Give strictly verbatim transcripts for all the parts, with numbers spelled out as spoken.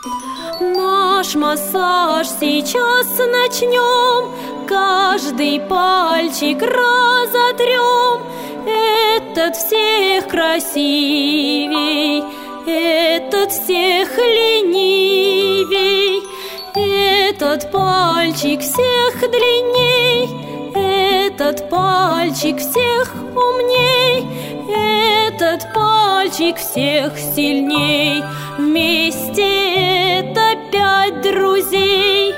Наш массаж сейчас начнем, каждый пальчик разотрем. Этот всех красивей, этот всех ленивей, этот пальчик всех длинней, этот пальчик всех умней, этот пальчик всех сильней. Вместе это пять друзей.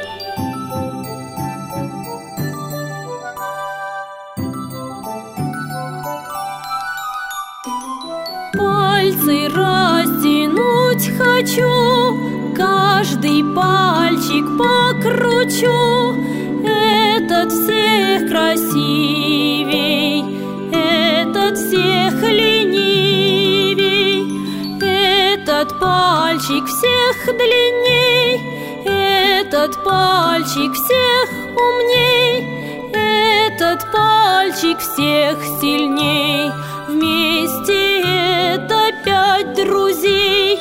Пальцы растянуть хочу, каждый пальчик покручу. Этот всех красивей, этот всех ленивей, этот пальчик всех длинней, этот пальчик всех умней, этот пальчик всех сильней. Вместе это пять друзей.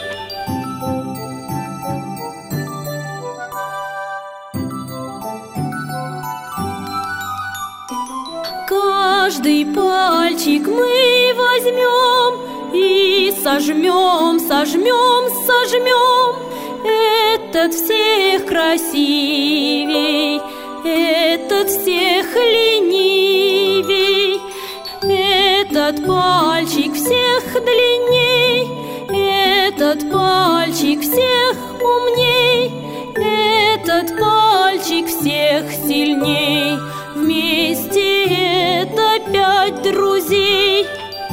Каждый пальчик мы возьмем и сожмем, сожмем, сожмем. Этот всех красивей, этот всех ленивей, этот пальчик всех длинней, этот пальчик всех умней, этот пальчик всех сильней. Вместе это пять друзей.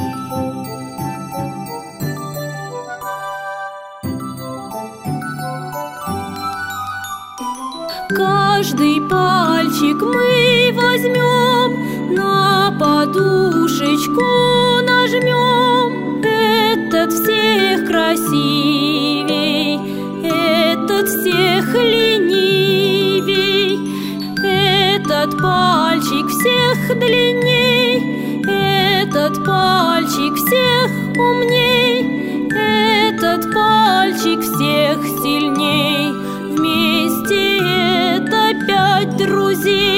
Каждый пальчик мы возьмем, на подушечку нажмем. Этот всех красивей, этот всех ленивей, этот пальчик всех длинней, этот пальчик всех умней, этот пальчик всех сильней. Вместе это пять друзей.